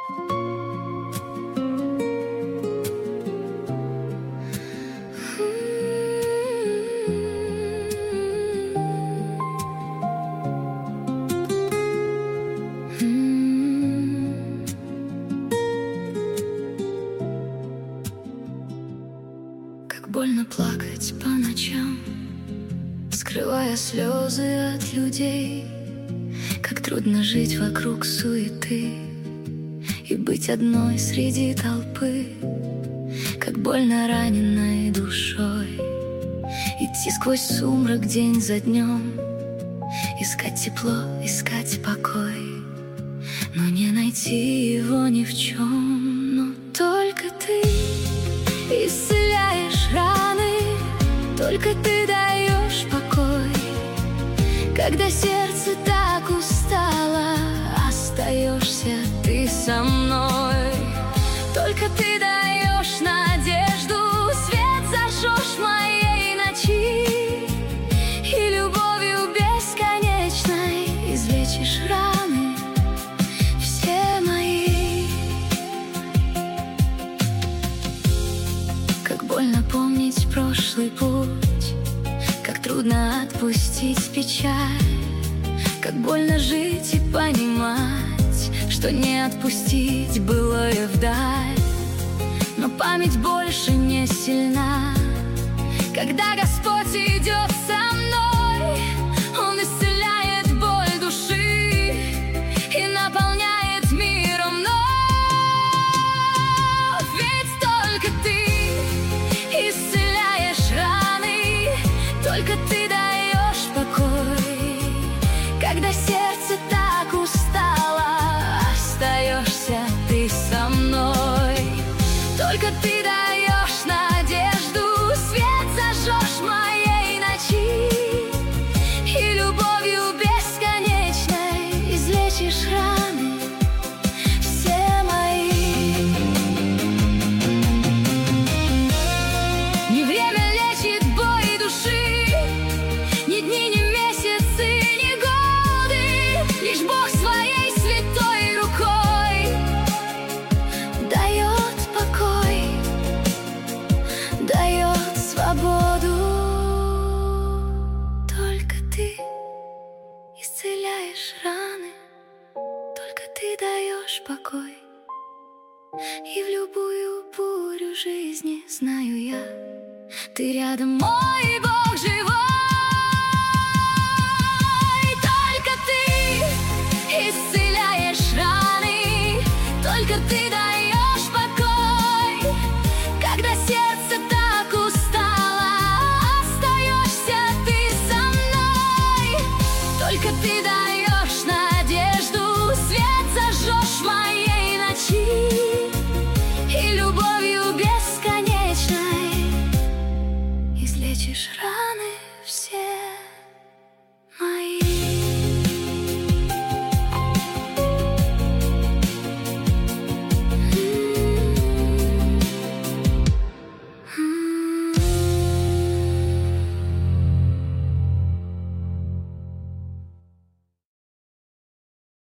Как больно плакать по ночам, скрывая слезы от людей. Как трудно жить вокруг суеты и быть одной среди толпы. Как больно раненной душой идти сквозь сумрак день за днем, искать тепло, искать покой, но не найти его ни в чем. Но только ты исцеляешь раны, только ты даешь покой. Когда сердце так устало, остаешься ты со мной. Только ты даешь надежду, свет зажжешь в моей ночи, и любовью бесконечной излечишь раны все мои. Как больно помнить прошлый путь, как трудно отпустить печаль. Как больно жить и понимать, что не отпустить былое вдаль. Но память больше не сильна, когда Господь идет со мной. Он исцеляет боль души и наполняет миром вновь. Ведь только ты исцеляешь раны, только ты даешь покой. Когда сердце так устало, остаешься ты со мной. Только ты даешь надежду, свет зажжешь в моей ночи, и любовью бесконечной излечишь раны все мои. Не время лечит боль души, ни дни, ни месяцы, ни годы. Лишь Бог своей святой рукой дает покой, дает свободу. Только ты исцеляешь раны, только ты даешь покой. И в любую бурю жизни, знаю я, ты рядом, мой Бог живой. Только ты исцеляешь раны, только ты даешь покой. Когда сердце так устало, остаешься ты со мной. Только ты даешь надежду, свет зажжешь в моей ночи, и любовью бесконечной излечишь раны.